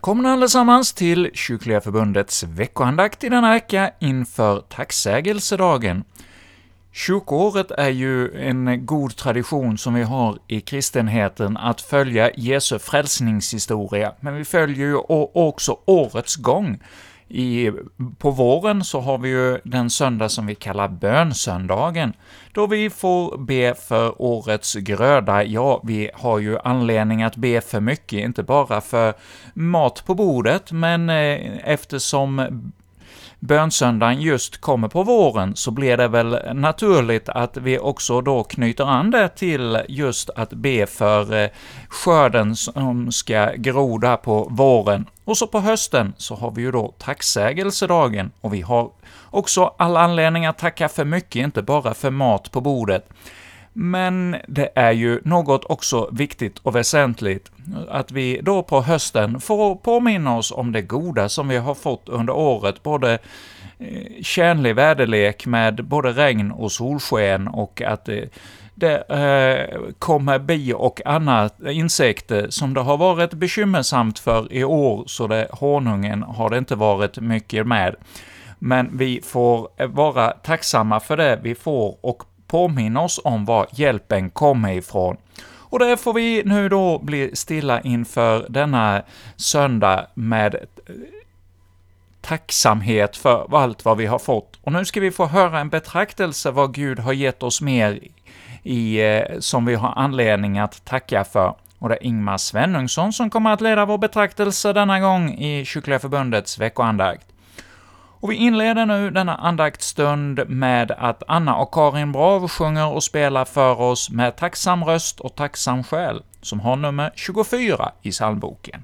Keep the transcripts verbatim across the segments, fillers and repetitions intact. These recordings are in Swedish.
Välkomna allesammans till Kyrkliga förbundets veckoandakt i denna vecka inför tacksägelsedagen. Kyrkoåret är ju en god tradition som vi har i kristenheten att följa Jesu frälsningshistoria, men vi följer ju också årets gång. I, på våren så har vi ju den söndag som vi kallar bönsöndagen, då vi får be för årets gröda. Ja, vi har ju anledning att be för mycket, inte bara för mat på bordet, men eh, eftersom bönsöndagen just kommer på våren så blir det väl naturligt att vi också då knyter an det till just att be för eh, skörden som ska groda på våren. Och så på hösten så har vi ju då tacksägelsedagen, och vi har också all anledning att tacka för mycket, inte bara för mat på bordet. Men det är ju något också viktigt och väsentligt, att vi då på hösten får påminna oss om det goda som vi har fått under året, både tjänlig väderlek med både regn och solsken, och att det, det eh, kommer bi och annat insekter som det har varit bekymmersamt för i år, så det honungen har det inte varit mycket med. Men vi får vara tacksamma för det vi får och påminna oss om var hjälpen kommer ifrån. Och där får vi nu då bli stilla inför denna söndag med tacksamhet för allt vad vi har fått. Och nu ska vi få höra en betraktelse vad Gud har gett oss mer i, som vi har anledning att tacka för. Och det är Ingmar Svenungsson som kommer att leda vår betraktelse denna gång i Kyrkliga förbundets veckoandakt. Och vi inleder nu denna andaktstund med att Anna och Karin Brav sjunger och spelar för oss med tacksam röst och tacksam själ, som har nummer tjugofyra i psalmboken.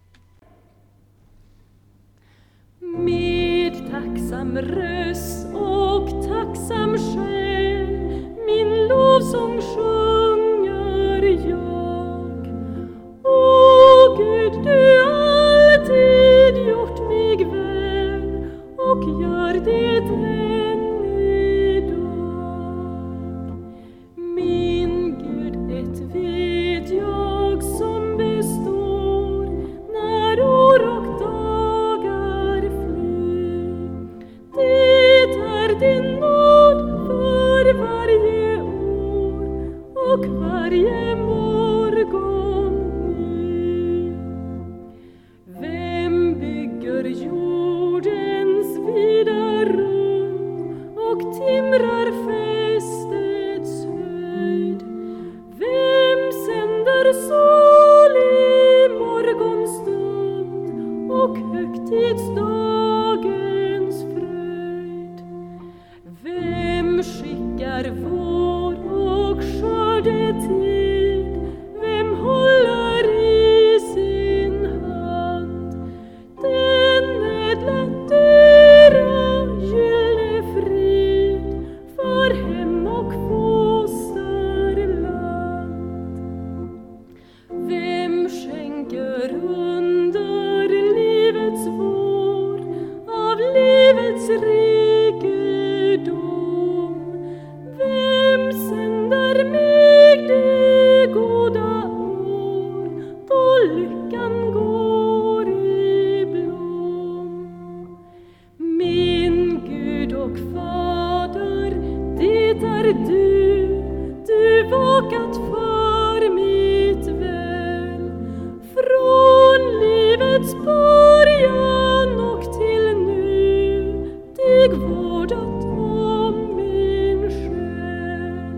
Med tacksam röst och tacksam själ min lovsång sjunger jag. O Gud, du alltid gjort mig väl och gör det än idag. Min Gud, ett vet jag som består när år och dagar flyr. Det är din nåd för varje år och varje morgon ny. Vem bygger jordens vida rum och timrar fästets höjd? Vem sänder sol i morgonstund och högtidsdagens fröjd? Vem skickar vår och skördetid? Vem håller i sin hand den ädla dyra gyllene frid för hem och fosterland? Vem skänker under livets vår av livets rikedom? Vem sänder mig det goda år då lyckan går i blom? Min Gud och Fader, det är du, du vakat för mitt väl. Från livets början och till nu, dig vårdat om min själ.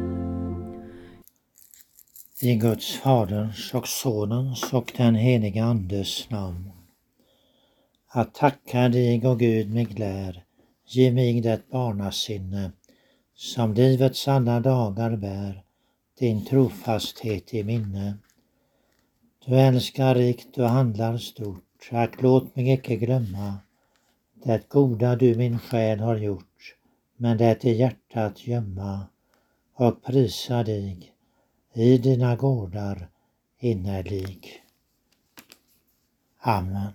I Guds Faderns och Sonens och den heliga Andes namn. Att tacka dig, o Gud, mig lär, ge mig det barnasinne som livets alla dagar bär, din trofasthet i minne. Du älskar rikt, du handlar stort, ack låt mig icke glömma det goda du min själ har gjort, men det i hjärtat gömma och prisa dig i dina gårdar innerlig. Amen.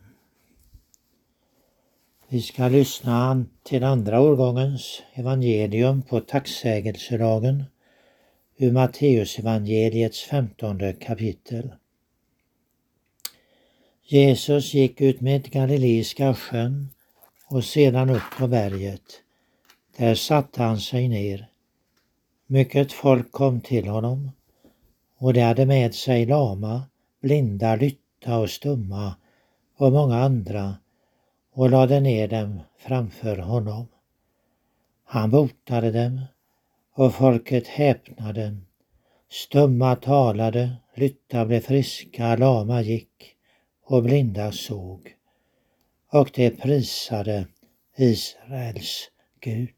Vi ska lyssna till andra årgångens evangelium på tacksägelsedagen ur Matteus evangeliets femtonde kapitel. Jesus gick ut med Galileiska sjön och sedan upp på berget. Där satte han sig ner. Mycket folk kom till honom, och de hade med sig lama, blinda, lytta och stumma och många andra, och lade ner dem framför honom. Han botade dem, och folket häpnade. Stumma talade, lytta blev friska, lama gick och blinda såg. Och de prisade Israels Gud.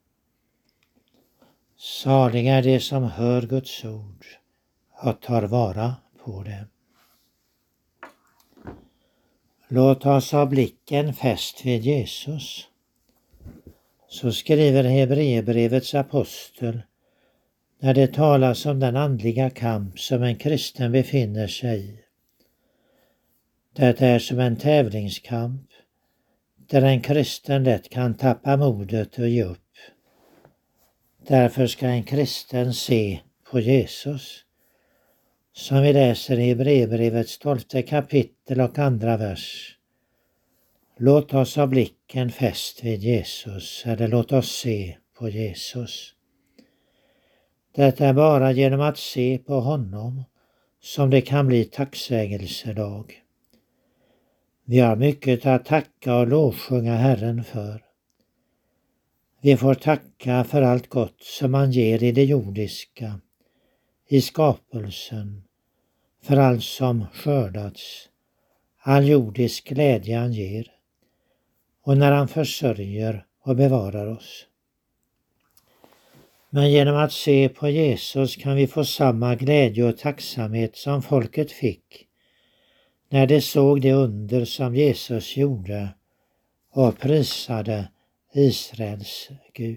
Saliga är de som hör Guds ord och tar vara på det. Låt oss ha blicken fäst vid Jesus. Så skriver Hebreerbrevets apostel när det talas om den andliga kamp som en kristen befinner sig i. Det är som en tävlingskamp där en kristen lätt kan tappa modet och ge upp. Därför ska en kristen se på Jesus. Som vi läser i Hebreerbrevets tolfte kapitel och andra vers. Låt oss ha blicken fäst vid Jesus, eller låt oss se på Jesus. Det är bara genom att se på honom som det kan bli tacksägelsedag. Vi har mycket att tacka och lovsjunga Herren för. Vi får tacka för allt gott som han ger i det jordiska, i skapelsen, för allt som skördats, all jordisk glädje han ger, och när han försörjer och bevarar oss. Men genom att se på Jesus kan vi få samma glädje och tacksamhet som folket fick när de såg det under som Jesus gjorde och prisade Israels Gud.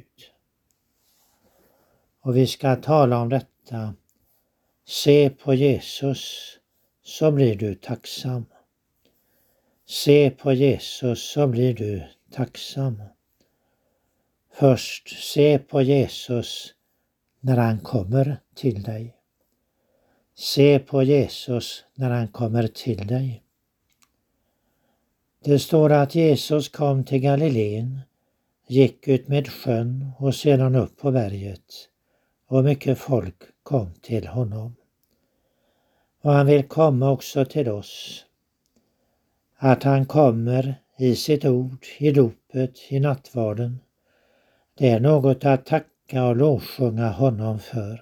Och vi ska tala om detta. Se på Jesus så blir du tacksam. Se på Jesus så blir du tacksam. Först se på Jesus när han kommer till dig. Se på Jesus när han kommer till dig. Det står att Jesus kom till Galileen, gick ut med sjön och sedan upp på berget, och mycket folk kom till honom. Och han vill komma också till oss. Att han kommer i sitt ord, i dopet, i nattvarden, det är något att tacka och lovsjunga honom för.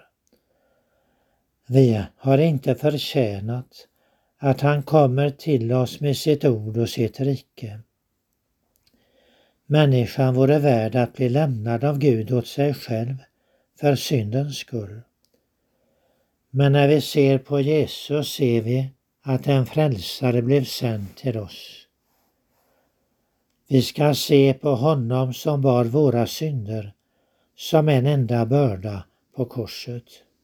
Vi har inte förtjänat att han kommer till oss med sitt ord och sitt rike. Människan vore värd att bli lämnad av Gud åt sig själv för syndens skull. Men när vi ser på Jesus ser vi att en frälsare blev sänd till oss. Vi ska se på honom som bar våra synder som en enda börda på korset.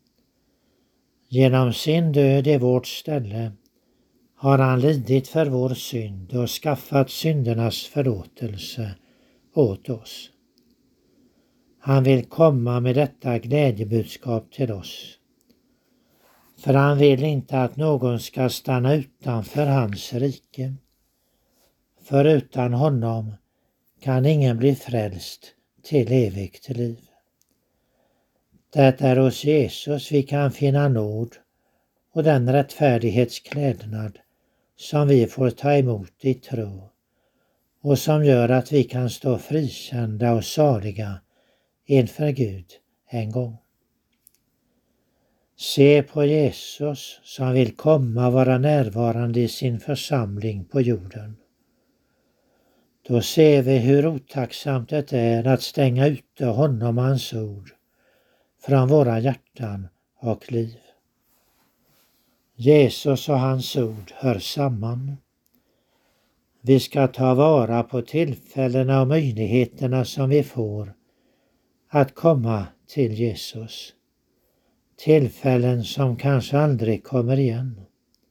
Genom sin död i vårt ställe har han lidit för vår synd och skaffat syndernas förlåtelse åt oss. Han vill komma med detta glädjebudskap till oss. För han vill inte att någon ska stanna utanför hans rike. För utan honom kan ingen bli frälst till evigt liv. Det är hos Jesus vi kan finna nåd och den rättfärdighetsklädnad som vi får ta emot i tro och som gör att vi kan stå frikända och saliga inför Gud en gång. Se på Jesus som vill komma och vara närvarande i sin församling på jorden. Då ser vi hur otacksamt det är att stänga ute honom och hans ord från våra hjärtan och liv. Jesus och hans ord hör samman. Vi ska ta vara på tillfällena och möjligheterna som vi får att komma till Jesus. Tillfällen som kanske aldrig kommer igen.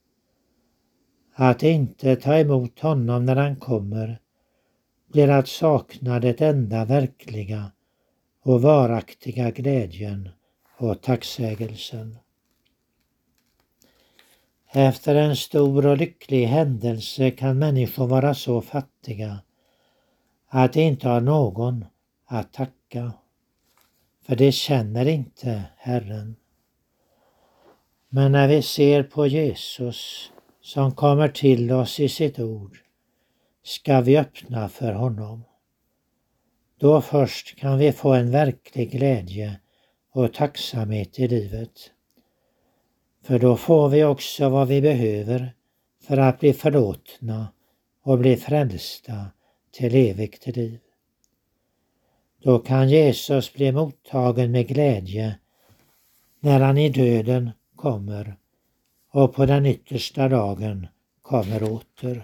Att inte ta emot honom när han kommer blir att sakna det enda verkliga och varaktiga glädjen och tacksägelsen. Efter en stor och lycklig händelse kan människor vara så fattiga att de inte har någon att tacka, för de känner inte Herren. Men när vi ser på Jesus som kommer till oss i sitt ord, ska vi öppna för honom. Då först kan vi få en verklig glädje och tacksamhet i livet. För då får vi också vad vi behöver för att bli förlåtna och bli frälsta till evigt liv. Då kan Jesus bli mottagen med glädje när han i döden kommer och på den yttersta dagen kommer åter.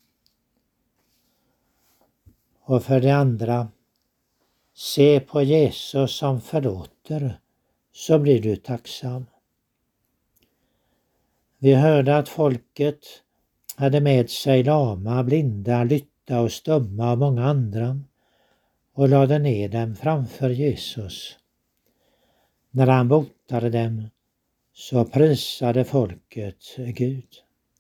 Och för det andra, se på Jesus som förlåter, så blir du tacksam. Vi hörde att folket hade med sig lama, blinda, lytta och stumma och många andra och lade ner dem framför Jesus. När han botade dem så prisade folket Gud.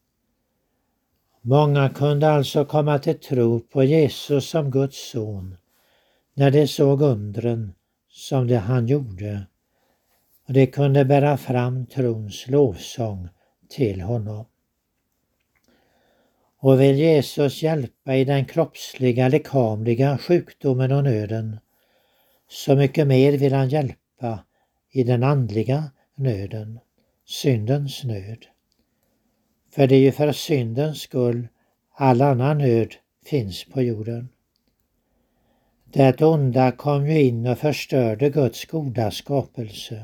Många kunde alltså komma till tro på Jesus som Guds son när de såg undren som det han gjorde, och de kunde bära fram trons lovsång till honom. Och vill Jesus hjälpa i den kroppsliga, lekamliga sjukdomen och nöden, så mycket mer vill han hjälpa i den andliga nöden, syndens nöd. För det är ju för syndens skull all annan nöd finns på jorden. Det onda kom ju in och förstörde Guds goda skapelse.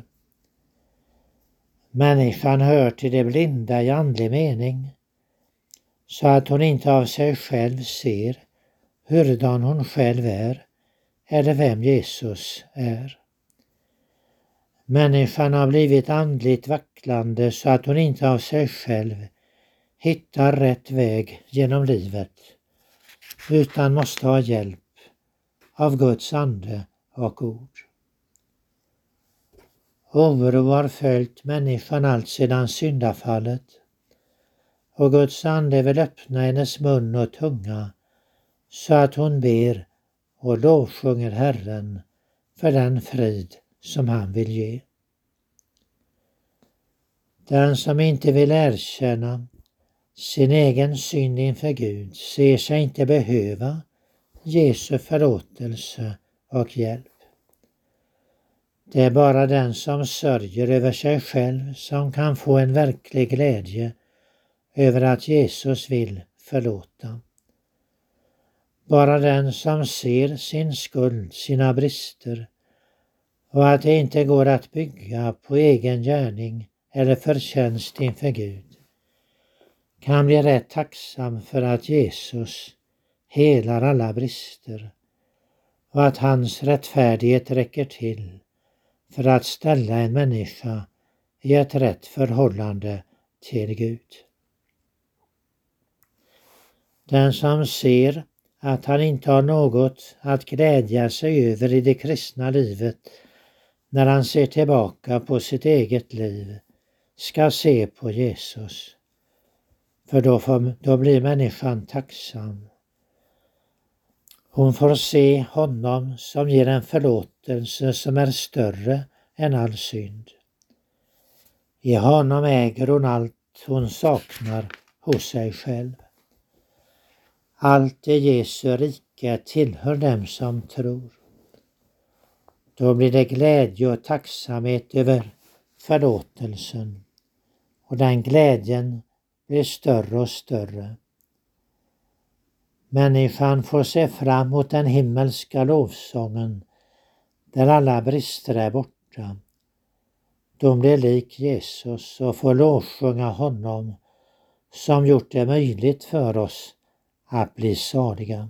Människan hör till det blinda i andlig mening, så att hon inte av sig själv ser hurdan hon själv är eller vem Jesus är. Människan har blivit andligt vacklande så att hon inte av sig själv hittar rätt väg genom livet, utan måste ha hjälp av Guds ande och ord. Oro har följt människan allt sedan syndafallet, och Guds ande vill öppna hennes mun och tunga så att hon ber och lovsjunger Herren för den frid som han vill ge. Den som inte vill erkänna sin egen synd inför Gud ser sig inte behöva Jesu förlåtelse och hjälp. Det är bara den som sörjer över sig själv som kan få en verklig glädje över att Jesus vill förlåta. Bara den som ser sin skuld, sina brister och att det inte går att bygga på egen gärning eller förtjänst inför Gud kan bli rätt tacksam för att Jesus helar alla brister och att hans rättfärdighet räcker till för att ställa en människa i ett rätt förhållande till Gud. Den som ser att han inte har något att glädja sig över i det kristna livet när han ser tillbaka på sitt eget liv ska se på Jesus. För då, får, då blir människan tacksam. Hon får se honom som ger en förlåtelse som är större än all synd. I honom äger hon allt hon saknar hos sig själv. Allt i Jesu rike tillhör dem som tror. Då blir det glädje och tacksamhet över förlåtelsen, och den glädjen blir större och större. Människan får se fram mot den himmelska lovsången där alla brister är borta. De blir lik Jesus och får lovsjunga honom som gjort det möjligt för oss att bli saliga.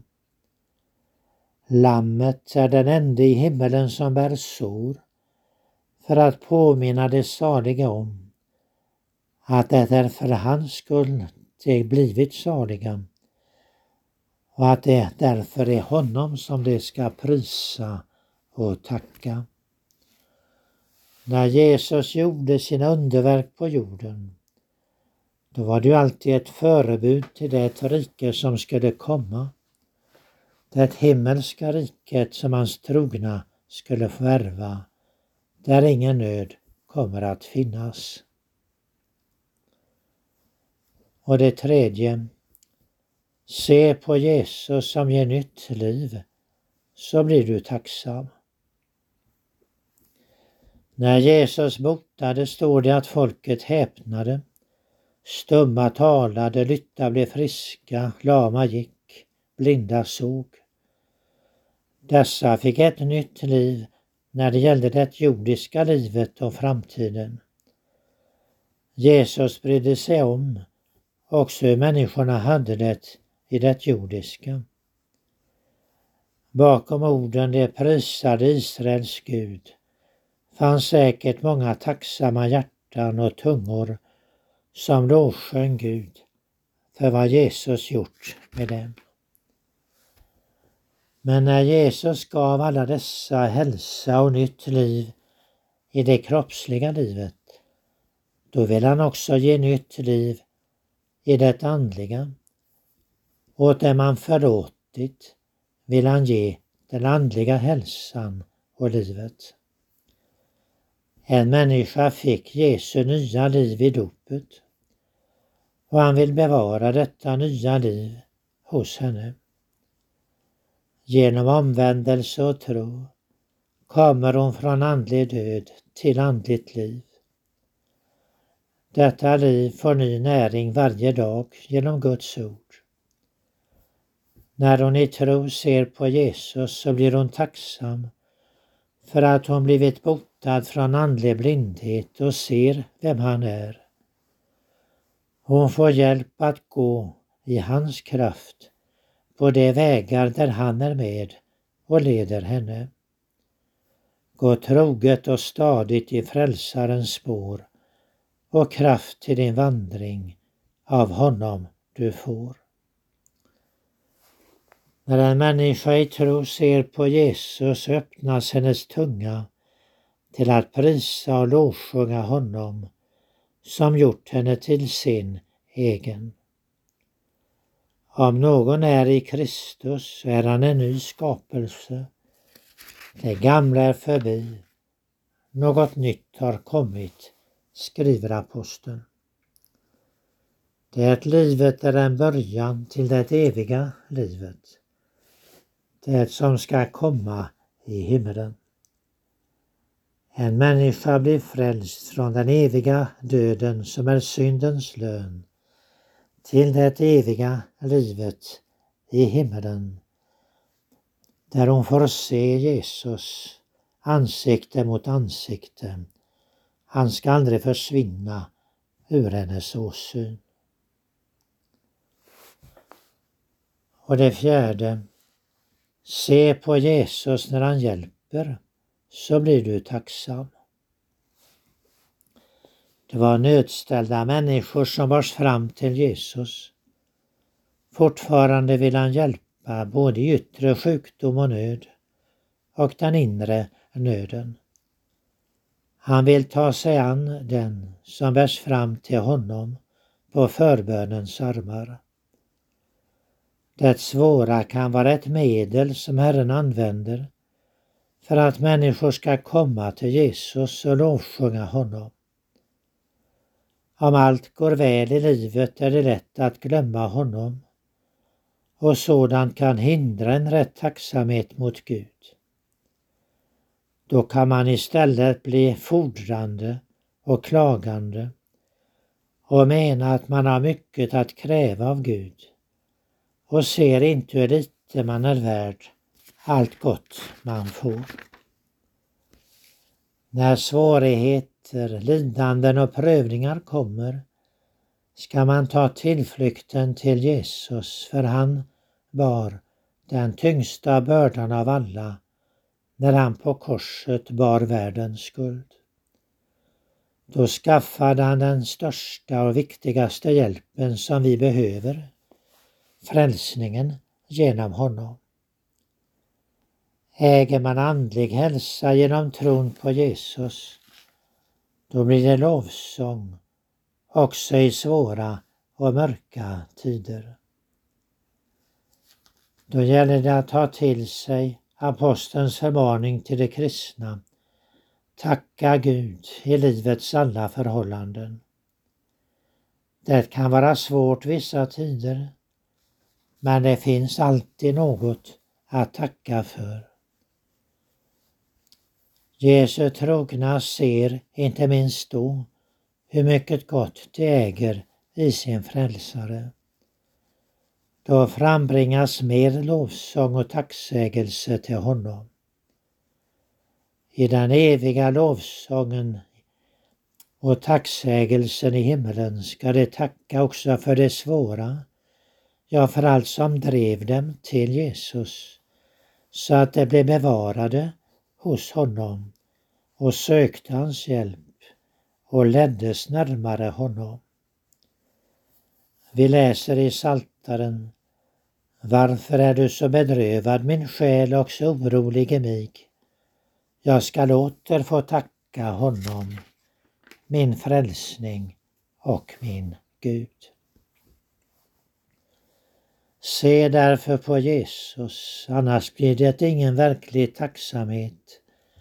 Lammet är den enda i himmelen som bär sår för att påminna de saliga om att det är för hans skull de blivit saliga och att det därför är honom som de ska prisa och tacka. När Jesus gjorde sina underverk på jorden, Då var det ju alltid ett förebud till det rike som skulle komma. Det himmelska riket som hans trogna skulle få ärva, där ingen nöd kommer att finnas. Och det tredje, se på Jesus som ger nytt liv, så blir du tacksam. När Jesus botade står det att folket häpnade. Stumma talade, lytta blev friska, lama gick, blinda såg. Dessa fick ett nytt liv när det gällde det jordiska livet och framtiden. Jesus brydde sig om också hur människorna hade det i det jordiska. Bakom orden det prisade Israels Gud fanns säkert många tacksamma hjärtan och tungor som lovsjöng Gud för vad Jesus gjort med dem. Men när Jesus gav alla dessa hälsa och nytt liv i det kroppsliga livet, då vill han också ge nytt liv i det andliga. Åt dem han förlåtit vill han ge den andliga hälsan och livet. En människa fick Jesu nya liv i dopet och han vill bevara detta nya liv hos henne. Genom omvändelse och tro kommer hon från andlig död till andligt liv. Detta liv får ny näring varje dag genom Guds ord. När hon i tro ser på Jesus så blir hon tacksam för att hon blivit botad från andlig blindhet och ser vem han är. Hon får hjälp att gå i hans kraft på de vägar där han är med och leder henne. Gå troget och stadigt i frälsarens spår och kraft till din vandring av honom du får. När en människa i tro ser på Jesus öppnas hennes tunga till att prisa och lovsjunga honom som gjort henne till sin egen. Om någon är i Kristus är han en ny skapelse. Det gamla är förbi, något nytt har kommit, skriver aposteln. Det livet är en början till det eviga livet. Det som ska komma i himmelen. En människa blir frälst från den eviga döden som är syndens lön till det eviga livet i himmelen, där hon får se Jesus ansikte mot ansikte. Han ska aldrig försvinna ur hennes åsyn. Och det fjärde, se på Jesus när han hjälper, så blir du tacksam. Det var nödställda människor som bars fram till Jesus. Fortfarande vill han hjälpa både i yttre sjukdom och nöd och den inre nöden. Han vill ta sig an den som bärs fram till honom på förbönens armar. Det svåra kan vara ett medel som Herren använder för att människor ska komma till Jesus och lovsjunga honom. Om allt går väl i livet är det lätt att glömma honom, och sådant kan hindra en rätt tacksamhet mot Gud. Då kan man istället bli fordrande och klagande och mena att man har mycket att kräva av Gud och ser inte hur lite man är värd allt gott man får. När svårigheter, lidanden och prövningar kommer ska man ta tillflykten till Jesus, för han bar den tyngsta bördan av alla när han på korset bar världens skuld. Då skaffade han den största och viktigaste hjälpen som vi behöver, frälsningen genom honom. Äger man andlig hälsa genom tron på Jesus, då blir det lovsång också i svåra och mörka tider. Då gäller det att ta till sig apostelns förmaning till de kristna. Tacka Gud i livets alla förhållanden. Det kan vara svårt vissa tider, men det finns alltid något att tacka för. Jesu trogna ser inte minst då hur mycket gott de äger i sin frälsare. Då frambringas mer lovsång och tacksägelse till honom. I den eviga lovsången och tacksägelsen i himmelen ska de tacka också för det svåra, ja för allt som drev dem till Jesus, så att de blev bevarade hos honom och sökte hans hjälp och leddes närmare honom. Vi läser i Psaltaren: varför är du så bedrövad min själ och så orolig i mig? Jag skall åter få tacka honom, min frälsning och min Gud. Se därför på Jesus, annars blir det ingen verklig tacksamhet,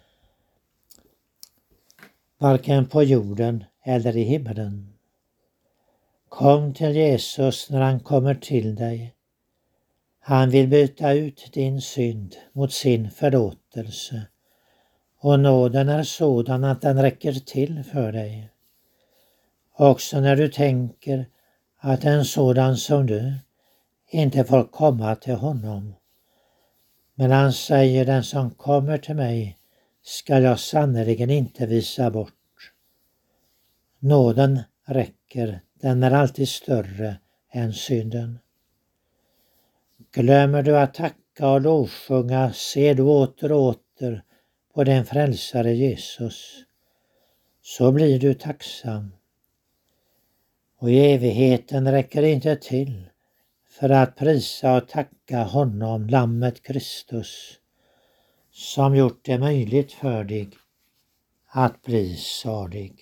varken på jorden eller i himlen. Kom till Jesus när han kommer till dig. Han vill byta ut din synd mot sin förlåtelse, och nåden är sådan att den räcker till för dig. Också när du tänker att en sådan som du inte får komma till honom. Men han säger: den som kommer till mig ska jag sannerligen inte visa bort. Nåden räcker, den är alltid större än synden. Glömmer du att tacka och lovsjunga, ser du åter och åter på den frälsare Jesus, så blir du tacksam. Och i evigheten räcker inte till för att prisa och tacka honom, lammet Kristus, som gjort det möjligt för dig att bli salig.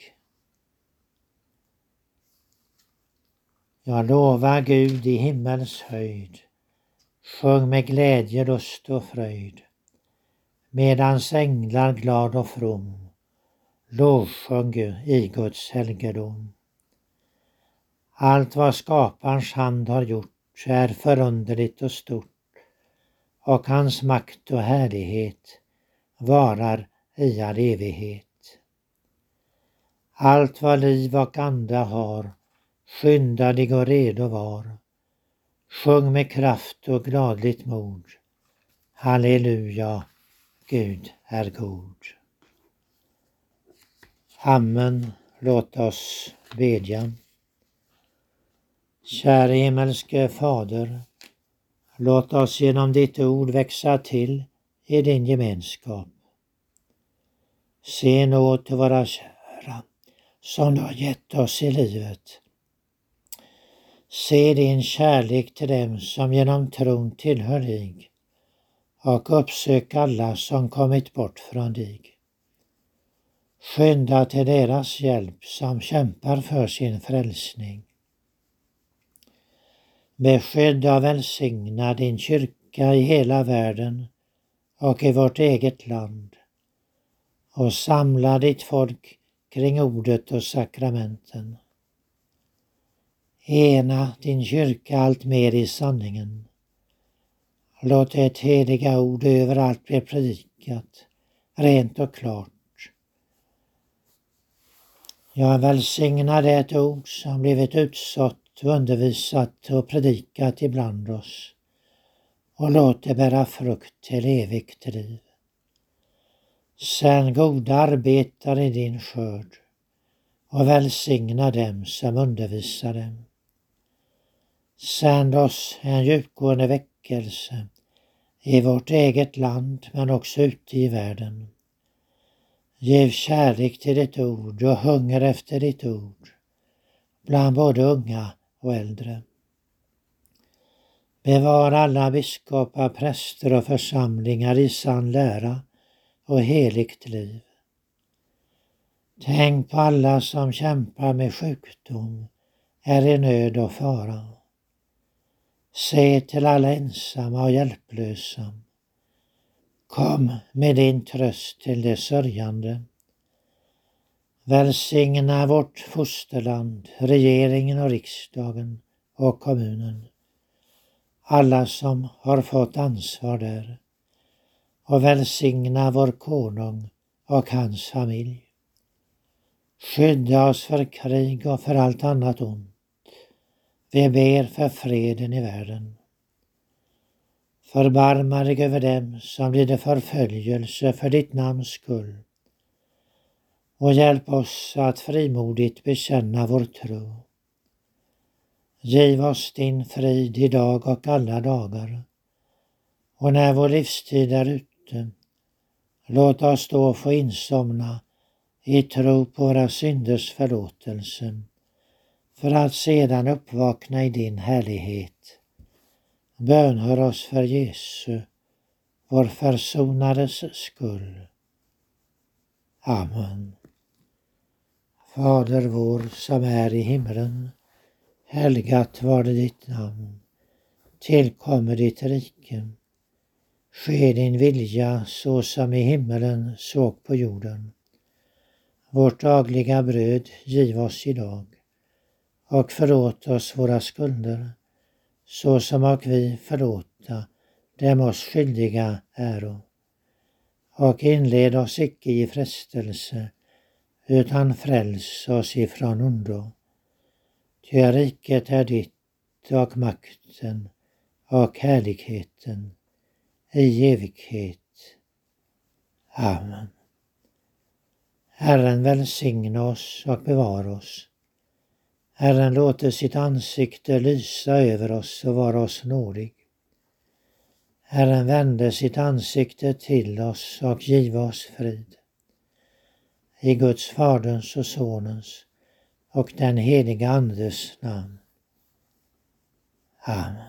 Jag lovar Gud i himmels höjd, sjung med glädje, lust och fröjd, medans änglar glad och from, lovsjung i Guds helgedom. Allt vad skaparens hand har gjort är förunderligt och stort, och hans makt och härlighet varar i all evighet. Allt vad liv och anda har, skynda dig och redo var, sjung med kraft och gladligt mod, halleluja, Gud är god. Amen, låt oss bedja. Käre himmelske Fader, låt oss genom ditt ord växa till i din gemenskap. Se nåd till våra kära som du har gett oss i livet. Se din kärlek till dem som genom tron tillhör dig, och uppsök alla som kommit bort från dig. Skynda till deras hjälp som kämpar för sin frälsning. Beskydda och välsigna din kyrka i hela världen och i vårt eget land, och samla ditt folk kring ordet och sakramenten. Ena din kyrka allt mer i sanningen. Låt det heliga ord överallt bli predikat, rent och klart. Jag välsignar det ord som blivit utsått, undervisat och predikat ibland oss, och låt det bära frukt till evigt liv. Sänd goda arbetare i din skörd, och välsigna dem som undervisar dem. Sänd oss en djupgående väckelse i vårt eget land, men också ute i världen. Giv kärlek till ditt ord och hunger efter ditt ord bland både unga och äldre. Bevara alla biskopar, präster och församlingar i sann lära och heligt liv. Tänk på alla som kämpar med sjukdom är i nöd och fara. Se till alla ensamma och hjälplösa. Kom med din tröst till de sörjande. Välsigna vårt fosterland, regeringen och riksdagen och kommunen. Alla som har fått ansvar där. Och välsigna vår konung och hans familj. Skydda oss för krig och för allt annat ont. Vi ber för freden i världen. Förbarma dig över dem som lider förföljelse för ditt namns skull. Och hjälp oss att frimodigt bekänna vår tro. Giv oss din frid idag och alla dagar. Och när vår livstid är ute, låt oss då få insomna i tro på våra synders förlåtelse, för att sedan uppvakna i din härlighet. Bönhör oss för Jesu, vår försonares skull. Amen. Fader vår som är i himlen, helgat var det ditt namn. Tillkommer ditt rike. Ske din vilja så som i himmelen så på jorden. Vårt dagliga bröd giv oss idag. Och förlåt oss våra skulder, så som och vi förlåta dem oss skyldiga äro. Och inled oss icke i frestelse, utan fräls oss ifrån ondo. Ty riket är ditt och makten och härligheten i evighet. Amen. Herren välsigna oss och bevara oss. Herren låter sitt ansikte lysa över oss och vara oss nådig. Herren vände sitt ansikte till oss och giva oss frid. I Guds Faderns och Sonens och den heliga Andes namn. Amen.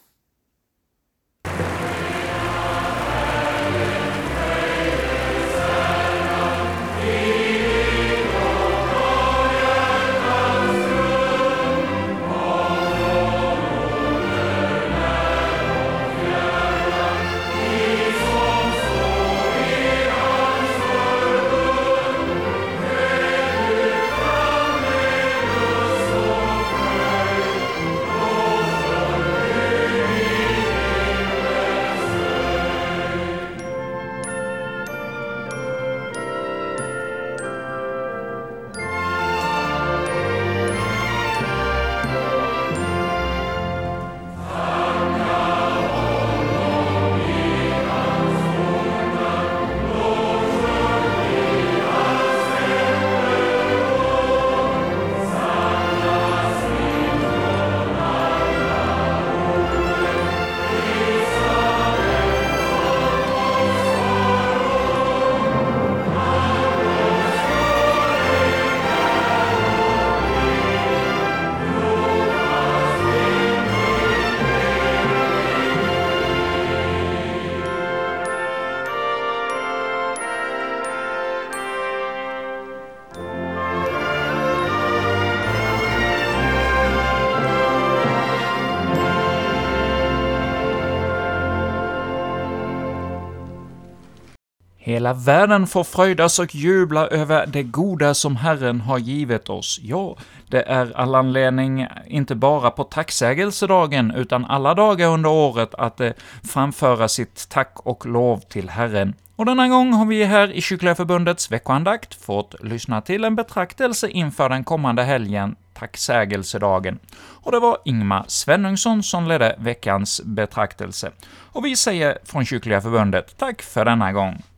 Hela världen får fröjdas och jubla över det goda som Herren har givit oss. Ja, det är all anledning, inte bara på tacksägelsedagen, utan alla dagar under året att framföra sitt tack och lov till Herren. Och denna gång har vi här i Kyrkliga Förbundets veckoandakt fått lyssna till en betraktelse inför den kommande helgen, tacksägelsedagen. Och det var Ingmar Svenungsson som ledde veckans betraktelse. Och vi säger från Kyrkliga Förbundet tack för denna gång.